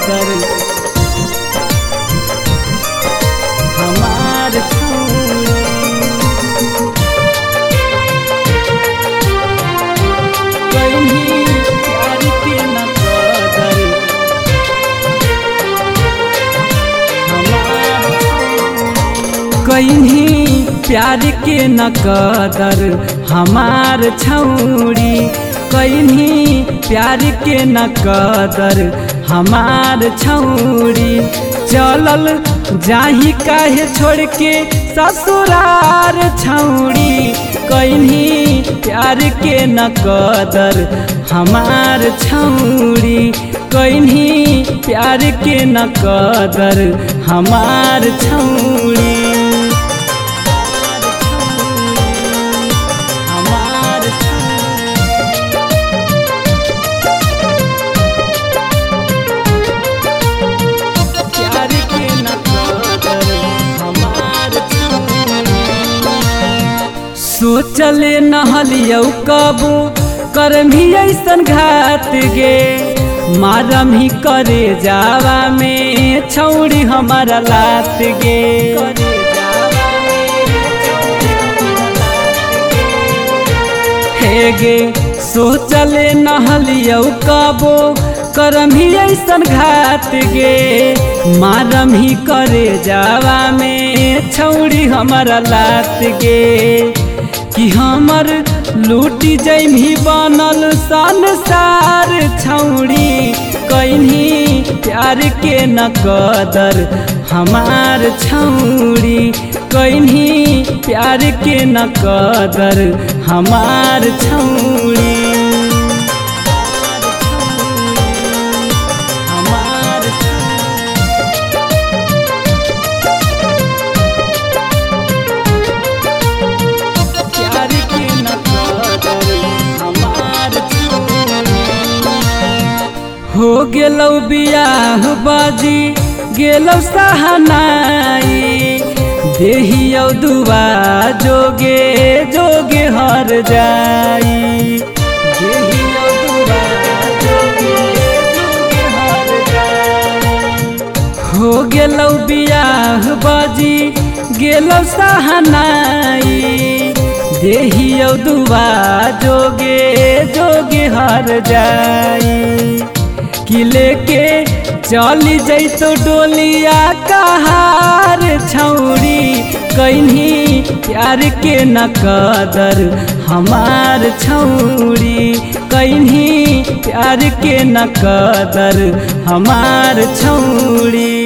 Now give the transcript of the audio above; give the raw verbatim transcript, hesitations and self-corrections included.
कदर हमार छौरी। कहीं प्यार के न कदर हमार छौरी। कहीं प्यार के न कदर हमार छौरी। कहीं प्यार के न कदर हमार छौरी। चलल जाही काहे छोड़ के ससुरार छौरी। कहीं प्यार के न कदर हमार छौरी। कहीं प्यार के न कदर हमार छौरी। सोचले नहलियौ कबो करमी ऐसन घात गे। मारम ही करे जावा में छौरी हमारा लात गे। हे गे सोचले नहलियौ कबो करमी ऐसन घात गे। मारम ही करे जावा में छौरी हमारा लात गे। कि हमर लूटी जैमी बनल संसार छौरी। कहीं प्यार के न कदर हमार छौरी। कहीं प्यार के न कदर हमार छौरी। हो गेलौ बियाह बाजी गेलौ सहनाई। देहियौ दुआ जोगे जोगे हर जाई। देहियौ दुआ जोगे जोगे हर जाई। हो गेलौ बियाह बाजी गेलौ सहनाई। देहियौ दुआ जोगे जोगे हर जाई। कि लेके चली जैतो डोलिया कहार छौरी। कहीं प्यार के न कदर हमार छौरी। कहीं प्यार के न कदर हमार छौरी।